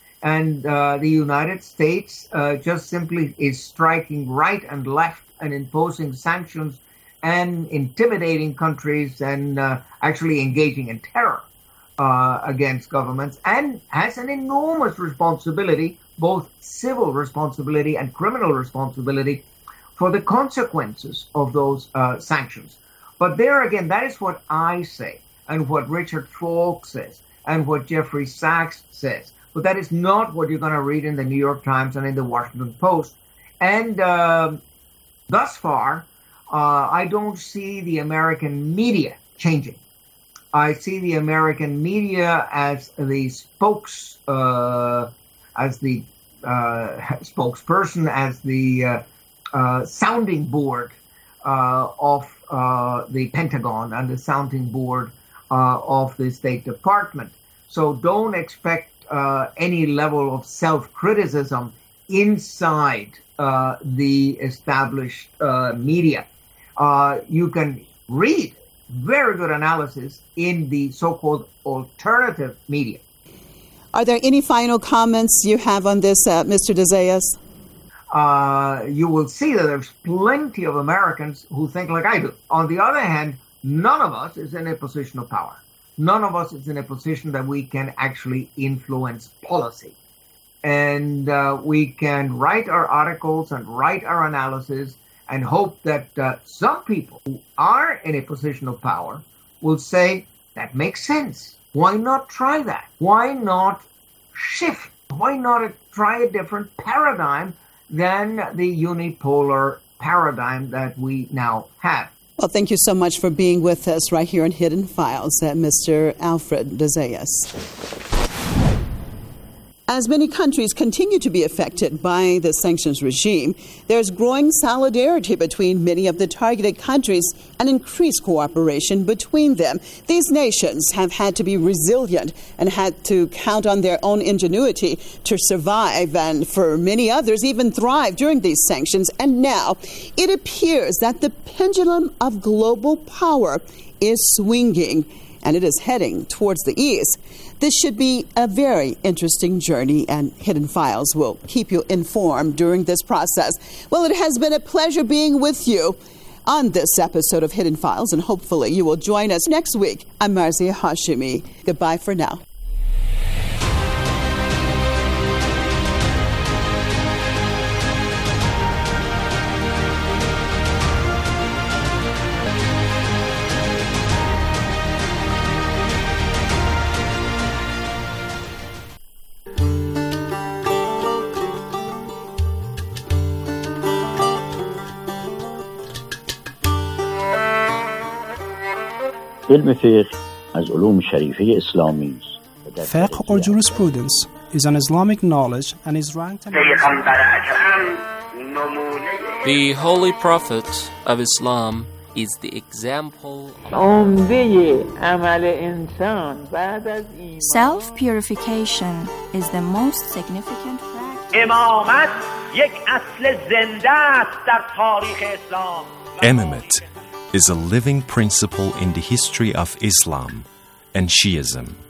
[SPEAKER 21] And uh, the United States uh, just simply is striking right and left and imposing sanctions and intimidating countries and uh, actually engaging in terror uh, against governments, and has an enormous responsibility, both civil responsibility and criminal responsibility, for the consequences of those uh, sanctions. But there again, that is what I say, and what Richard Falk says, and what Jeffrey Sachs says. But that is not what you're going to read in the New York Times and in the Washington Post. And uh, thus far, uh, I don't see the American media changing. I see the American media as the spokes, uh, as the uh, spokesperson, as the uh, uh, sounding board uh, of uh, the Pentagon and the sounding board uh, of the State Department. So don't expect uh, any level of self-criticism inside uh, the established uh, media. Uh, you can read very good analysis in the so-called alternative media.
[SPEAKER 19] Are there any final comments you have on this, uh, Mister DeZayas?
[SPEAKER 21] Uh, you will see that there's plenty of Americans who think like I do. On the other hand, none of us is in a position of power. None of us is in a position that we can actually influence policy. And uh, we can write our articles and write our analysis and hope that uh, some people who are in a position of power will say, that makes sense. Why not try that? Why not shift? Why not try a different paradigm than the unipolar paradigm that we now have?
[SPEAKER 19] Well, thank you so much for being with us right here in Hidden Files, uh, Mister Alfred DeZayas. As many countries continue to be affected by the sanctions regime, there's growing solidarity between many of the targeted countries and increased cooperation between them. These nations have had to be resilient and had to count on their own ingenuity to survive, and for many others, even thrive during these sanctions. And now it appears that the pendulum of global power is swinging, and it is heading towards the east. This should be a very interesting journey, and Hidden Files will keep you informed during this process. Well, it has been a pleasure being with you on this episode of Hidden Files, and hopefully you will join us next week. I'm Marzia Hashimi. Goodbye for now.
[SPEAKER 4] علم فقه از علوم شریفه اسلامی است.
[SPEAKER 22] Fiqh or jurisprudence is an Islamic knowledge and is ranked.
[SPEAKER 23] The Holy Prophet of Islam
[SPEAKER 10] is the example
[SPEAKER 13] Self-purification is the most significant practice.
[SPEAKER 2] امامت یک اصل زنده است در تاریخ اسلام.
[SPEAKER 11] Imamate is a living principle in the history of Islam and Shiism.